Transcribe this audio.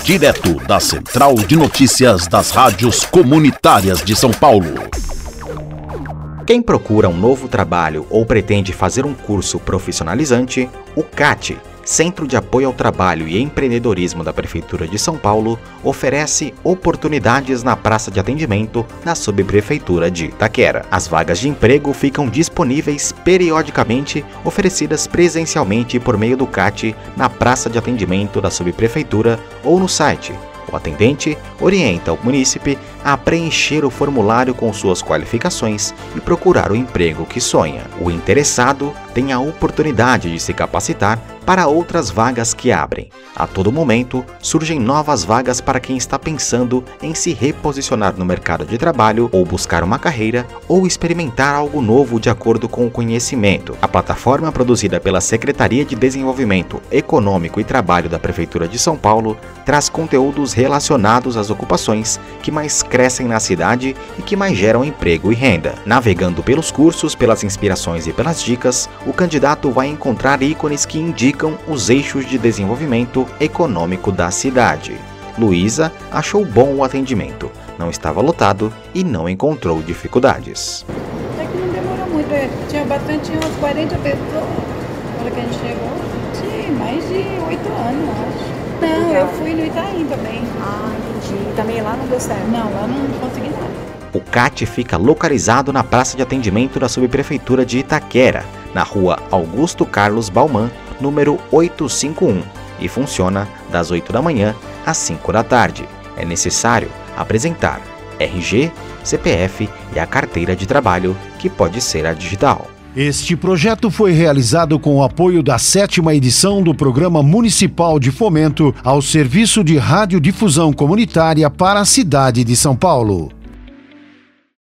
direto da Central de Notícias das Rádios Comunitárias de São Paulo. Quem procura um novo trabalho ou pretende fazer um curso profissionalizante, o CAT, Centro de Apoio ao Trabalho e Empreendedorismo da Prefeitura de São Paulo, oferece oportunidades na praça de atendimento da Subprefeitura de Itaquera. As vagas de emprego ficam disponíveis periodicamente, oferecidas presencialmente por meio do CAT na praça de atendimento da Subprefeitura ou no site. O atendente orienta o munícipe a preencher o formulário com suas qualificações e procurar o emprego que sonha. O interessado tem a oportunidade de se capacitar para outras vagas que abrem. A todo momento, surgem novas vagas para quem está pensando em se reposicionar no mercado de trabalho ou buscar uma carreira ou experimentar algo novo de acordo com o conhecimento. A plataforma produzida pela Secretaria de Desenvolvimento Econômico e Trabalho da Prefeitura de São Paulo traz conteúdos relacionados às ocupações que mais crescem na cidade e que mais geram emprego e renda. Navegando pelos cursos, pelas inspirações e pelas dicas, o candidato vai encontrar ícones que indicam os eixos de desenvolvimento econômico da cidade. Luísa achou bom o atendimento, não estava lotado e não encontrou dificuldades. É que não demorou muito, tinha umas 40 pessoas na hora que a gente chegou. Tinha mais de 8 anos, acho. Não, eu fui no Itaim também. Ah, entendi. E também lá não deu certo? Não, lá não consegui nada. O CAT fica localizado na praça de atendimento da Subprefeitura de Itaquera, na rua Augusto Carlos Bauman, número 851, e funciona das 8 da manhã às 5 da tarde. É necessário apresentar RG, CPF e a carteira de trabalho, que pode ser a digital. Este projeto foi realizado com o apoio da 7ª edição do Programa Municipal de Fomento ao Serviço de Radiodifusão Comunitária para a cidade de São Paulo.